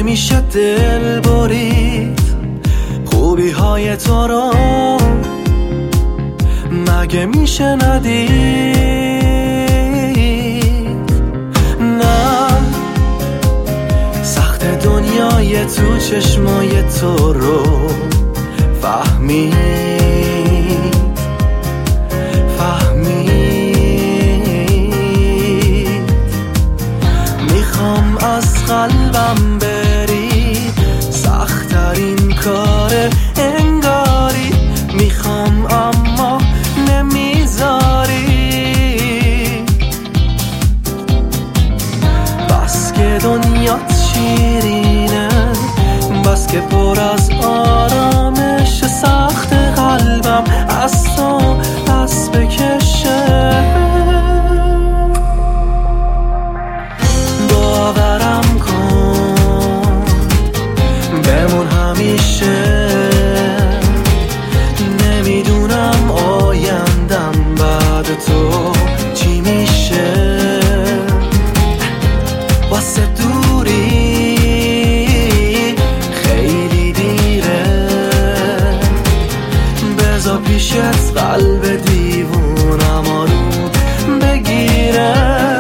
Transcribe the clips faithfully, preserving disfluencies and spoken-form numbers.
نمیشه دل برید خوبی های تو رو، مگه میشه ندید؟ نه سخت دنیای تو چشمای تو رو فهمید فهمید میخوام از قلبم بری، سخت‌ترین کار انگاری، میخوام اما نمیذاری. بس که دنیات شیرینه، بس که پر از آرامش، سخت قلبم از تو دست بکشه. باورم کن بمون همیشه، نمیدونم آیندم بعد تو چی میشه. واسه دوری خیلی دیره، بذار پیشت قلب دیوونم آروم بگیره.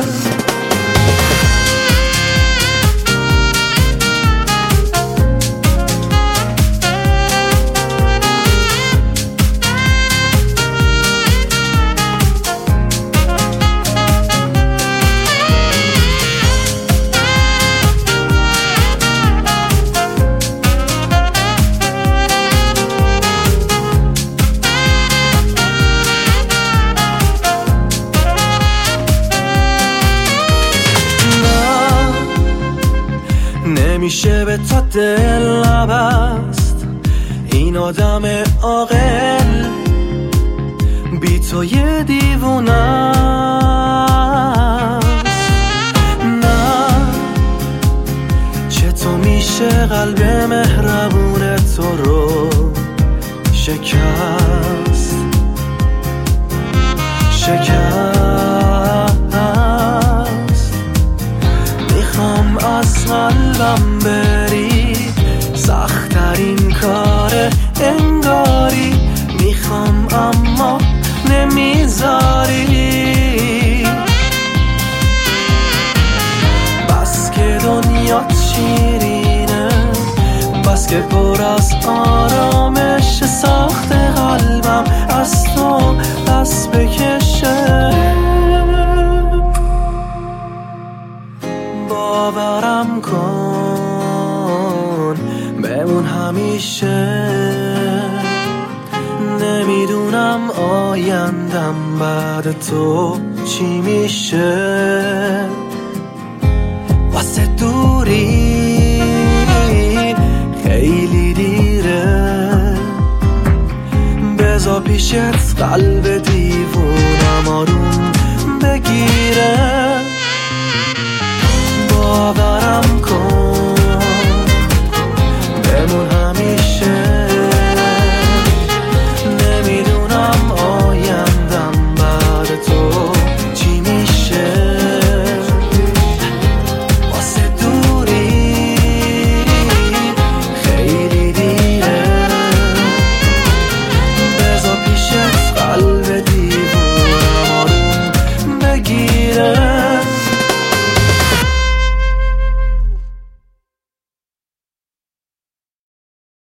نمیشه به تا دل نبست این آدم عاقل، بی تو یه دیوونه است. نه چطور میشه قلب مهربون تو رو شکست شکست. میخوام از قلبم بری، سخت‌ترین کار انگاری، میخوام اما نمیذاری. بس که دنیات شیرینه، بس که پر از آرامش، سخت قلبم از تو دست بکشه. باورم کن بمون همیشه، نمیدونم آیندم بعد تو چی میشه.